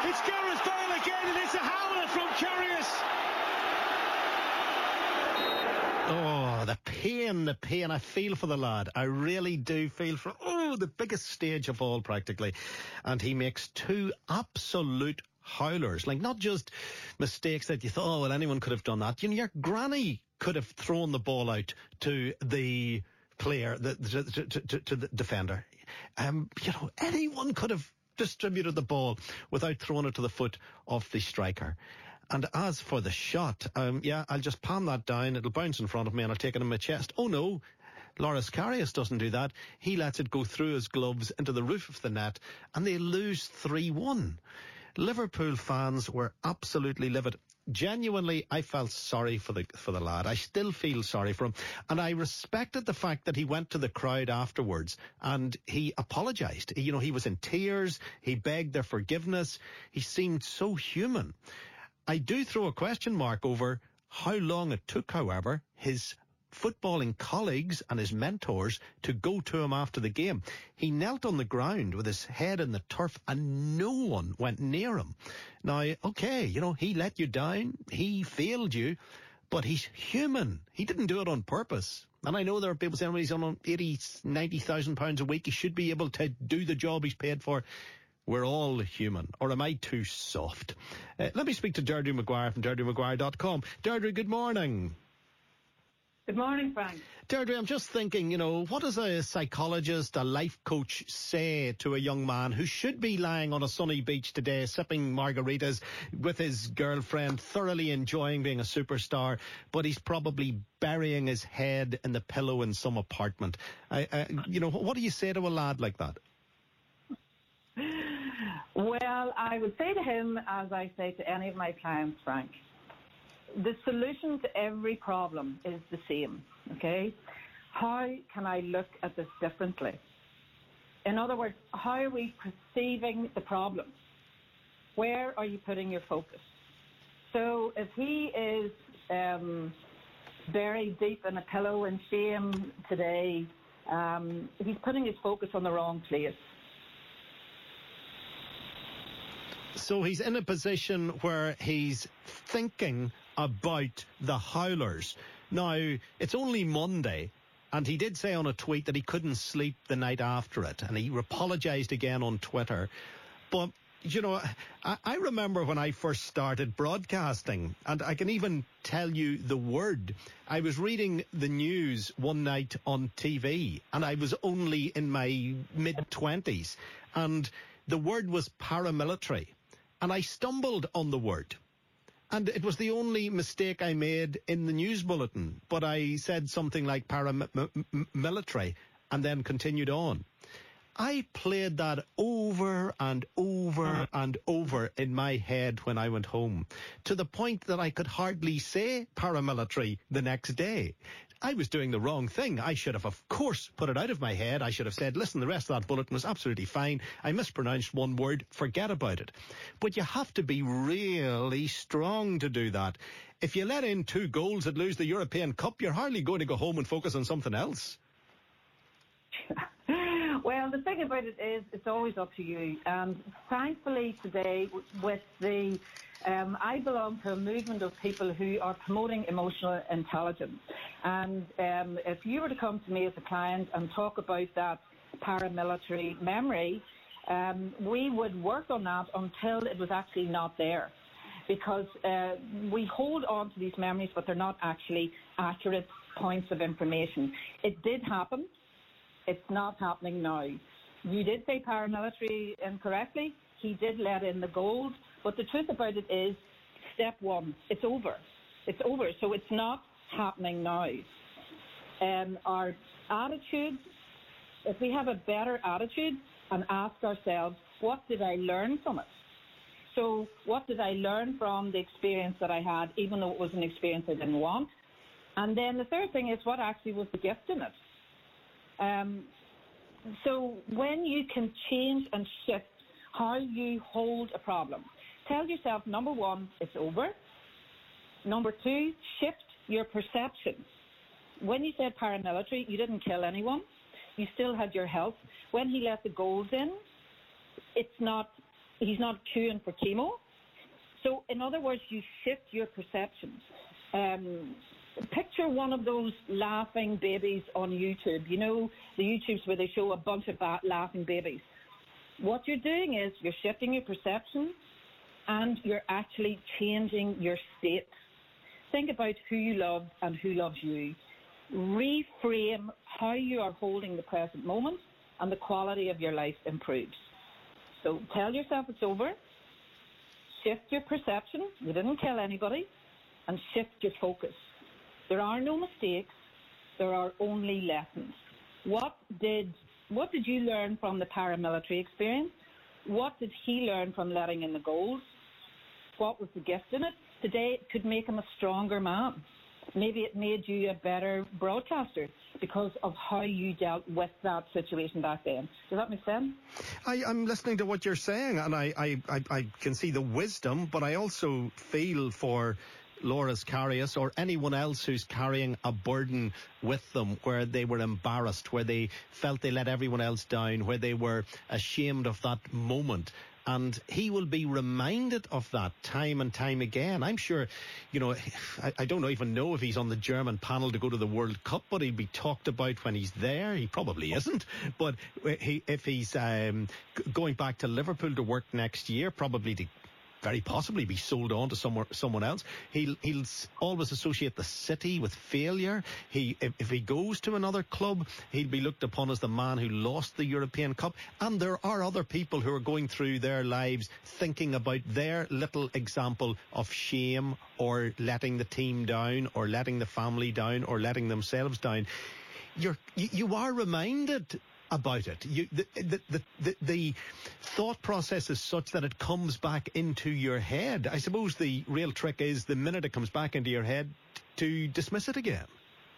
It's Gareth Bale again, and it's a howler from Karius. Oh, the pain. I feel for the lad. I really do feel for, the biggest stage of all, practically. And he makes two absolute howlers. Like, not just mistakes that you thought, anyone could have done that. You know, your granny could have thrown the ball out to the player, to the defender. Anyone could have distributed the ball without throwing it to the foot of the striker. And as for the shot, I'll just palm that down. It'll bounce in front of me and I'll take it in my chest. Oh no, Loris Karius doesn't do that. He lets it go through his gloves into the roof of the net, and they lose 3-1. Liverpool fans were absolutely livid. Genuinely, I felt sorry for the lad. I still feel sorry for him. And I respected the fact that he went to the crowd afterwards and he apologised. He was in tears. He begged their forgiveness. He seemed so human. I do throw a question mark over how long it took, however, his footballing colleagues and his mentors to go to him after the game. He knelt on the ground with his head in the turf and no one went near him. Now, okay, he let you down, he failed you, but he's human. He didn't do it on purpose. And I know there are people saying, well, he's on 80,000, 90,000 pounds a week, he should be able to do the job he's paid for. We're all human. Or am I too soft? Let me speak to Deirdre Maguire from DeirdreMaguire.com. Deirdre, good morning. Good morning, Frank. Deirdre, I'm just thinking, what does a psychologist, a life coach say to a young man who should be lying on a sunny beach today, sipping margaritas with his girlfriend, thoroughly enjoying being a superstar, but he's probably burying his head in the pillow in some apartment? What do you say to a lad like that? Well, I would say to him, as I say to any of my clients, Frank, the solution to every problem is the same, okay? How can I look at this differently? In other words, how are we perceiving the problem? Where are you putting your focus? So if he is buried deep in a pillow in shame today, he's putting his focus on the wrong place. So he's in a position where he's thinking about the howlers. Now, it's only Monday, and he did say on a tweet that he couldn't sleep the night after it, and he apologised again on Twitter. But, I remember when I first started broadcasting, and I can even tell you the word. I was reading the news one night on TV, and I was only in my mid-20s, and the word was paramilitary. And I stumbled on the word. And it was the only mistake I made in the news bulletin. But I said something like paramilitary and then continued on. I played that over and over and over in my head when I went home, to the point that I could hardly say paramilitary the next day. I was doing the wrong thing. I should have, of course, put it out of my head. I should have said, listen, the rest of that bulletin was absolutely fine. I mispronounced one word. Forget about it. But you have to be really strong to do that. If you let in 2 goals that lose the European Cup, you're hardly going to go home and focus on something else. Well, the thing about it is, it's always up to you. And thankfully today, with the I belong to a movement of people who are promoting emotional intelligence. And if you were to come to me as a client and talk about that paramilitary memory, we would work on that until it was actually not there. Because we hold on to these memories, but they're not actually accurate points of information. It did happen. It's not happening now. You did say paramilitary incorrectly. He did let in the gold. But the truth about it is, step one, it's over. It's over. So it's not happening now. Our attitude, if we have a better attitude and ask ourselves, what did I learn from it? So what did I learn from the experience that I had, even though it was an experience I didn't want? And then the third thing is, what actually was the gift in it? So when you can change and shift how you hold a problem, tell yourself, number one, it's over. Number two, shift your perception. When you said paramilitary, you didn't kill anyone. You still had your health. When he let the goals in, it's not he's not queuing for chemo. So, in other words, you shift your perceptions. Picture one of those laughing babies on YouTube. You know, the YouTubes where they show a bunch of laughing babies. What you're doing is you're shifting your perception and you're actually changing your state. Think about who you love and who loves you. Reframe how you are holding the present moment, and the quality of your life improves. So tell yourself it's over. Shift your perception. You didn't kill anybody. And shift your focus. There are no mistakes. There are only lessons. What did you learn from the paramilitary experience? What did he learn from letting in the goals? What was the gift in it? Today, it could make him a stronger man. Maybe it made you a better broadcaster because of how you dealt with that situation back then. Does that make sense? I'm listening to what you're saying, and I can see the wisdom, but I also feel for Loris Karius or anyone else who's carrying a burden with them, where they were embarrassed, where they felt they let everyone else down, where they were ashamed of that moment. And he will be reminded of that time and time again. I'm sure, you know, I don't even know if he's on the German panel to go to the World Cup, but he'll be talked about when he's there. He probably isn't. But if he's going back to Liverpool to work next year, probably to very possibly be sold on to someone else. He'll always associate the city with failure. If he goes to another club, he'll be looked upon as the man who lost the European Cup. And there are other people who are going through their lives thinking about their little example of shame, or letting the team down, or letting the family down, or letting themselves down. You are reminded about it. The thought process is such that it comes back into your head. I suppose the real trick is the minute it comes back into your head to dismiss it again.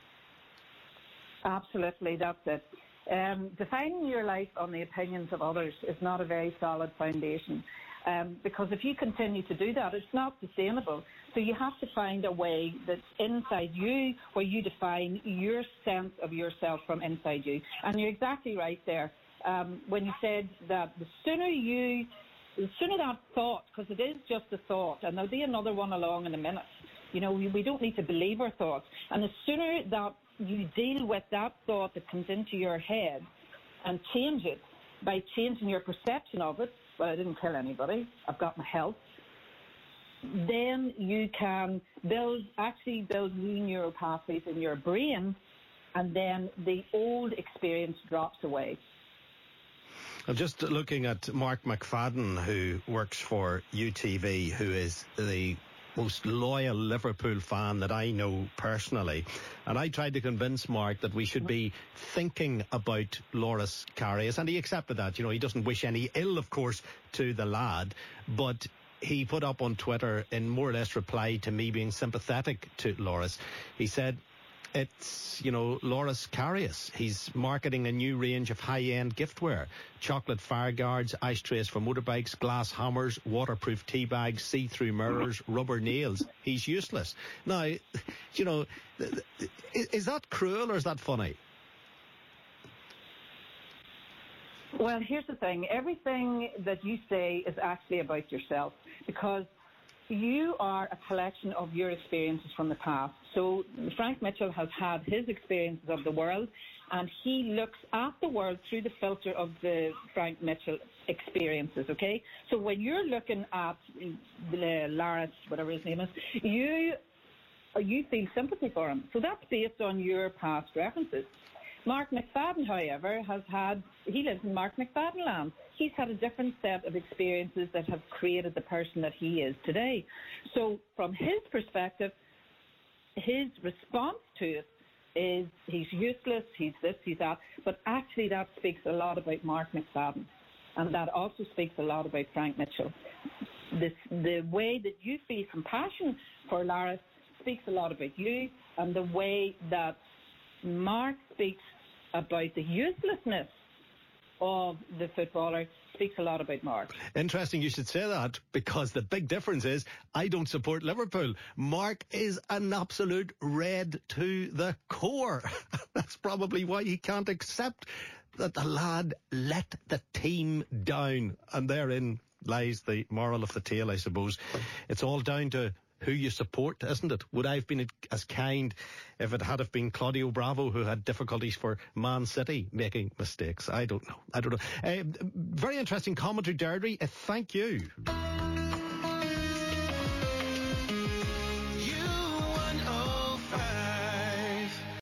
Absolutely, that's it. Defining your life on the opinions of others is not a very solid foundation. Because if you continue to do that, it's not sustainable. So you have to find a way that's inside you, where you define your sense of yourself from inside you. And you're exactly right there. When you said that the sooner that thought, because it is just a thought, and there'll be another one along in a minute. You know, we don't need to believe our thoughts. And the sooner that you deal with that thought that comes into your head and change it by changing your perception of it, well, I didn't kill anybody, I've got my health, then you can build new neural pathways in your brain, and then the old experience drops away. I'm just looking at Mark McFadden, who works for UTV, who is the most loyal Liverpool fan that I know personally. And I tried to convince Mark that we should be thinking about Loris Karius, and he accepted that. You know, he doesn't wish any ill, of course, to the lad, but he put up on Twitter, in more or less reply to me being sympathetic to Loris, he said, it's, you know, Loris Karius. He's marketing a new range of high-end giftware. Chocolate fire guards, ashtrays for motorbikes, glass hammers, waterproof tea bags, see-through mirrors, rubber nails. He's useless. Now, you know, is that cruel or is that funny? Well, here's the thing. Everything that you say is actually about yourself, because you are a collection of your experiences from the past. So Frank Mitchell has had his experiences of the world, and he looks at the world through the filter of the Frank Mitchell experiences, okay? So when you're looking at Laris, whatever his name is, you feel sympathy for him. So that's based on your past references. Mark McFadden, however, he lives in Mark McFadden land. He's had a different set of experiences that have created the person that he is today. So from his perspective, his response to it is he's useless, he's this, he's that. But actually that speaks a lot about Mark McFadden. And that also speaks a lot about Frank Mitchell. The way that you feel compassion for Laris speaks a lot about you, and the way that Mark speaks about the uselessness of the footballer speaks a lot about Mark. Interesting you should say that, because the big difference is I don't support Liverpool. Mark is an absolute red to the core. That's probably why he can't accept that the lad let the team down, and therein lies the moral of the tale, I suppose. It's all down to who you support, isn't it? Would I have been as kind if it had have been Claudio Bravo who had difficulties for Man City making mistakes? I don't know. Very interesting commentary, Deirdre. Thank you.